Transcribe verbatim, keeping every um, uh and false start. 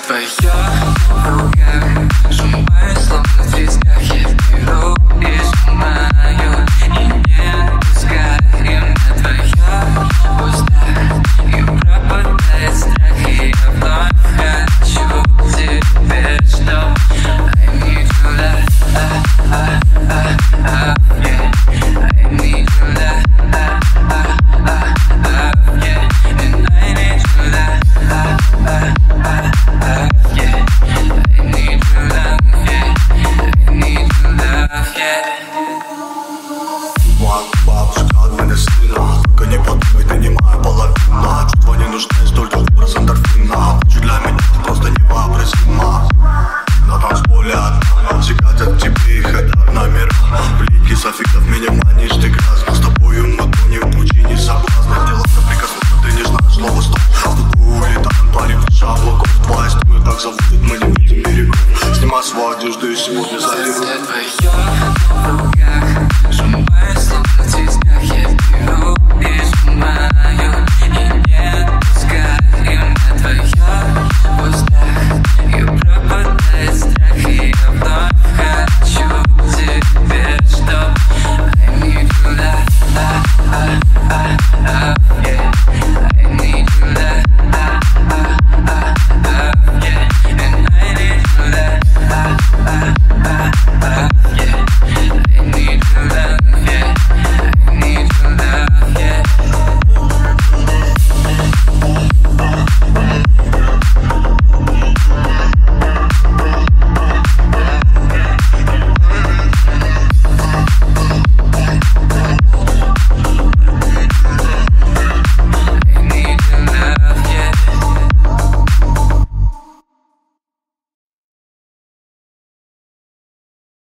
твоя в руках, сжимаю, словно в тисках. Я беру и сжимаю, и не пускай. Именно твоя в устах, и пропадает страх. И я вновь хочу теперь, что I need you, да, а, а, а, а, yeah. I need you, да, а, а, а, а, yeah. And I need you, да, а, а, а, а, yeah. I need you, love, yeah. I need you, love, yeah. Мама, бабушка от меня сына, только не подумай, ты не моя половина. Чувства не нужны, столько выброс эндорфина. Чуть для меня ты просто невообразима. На танцполе одна, секать от тебе и хотят номера. Блики с аффектов меня манишь, ты грязно. С тобою много не в пучине соблазна. Дело как прикоснуться, ты не знаешь слова стоп. В тупую улетаем, парень, выше облаков. Твоя история так заводит, мы не видим берегов. Снимай свою одежду и сегодня залив. Твоя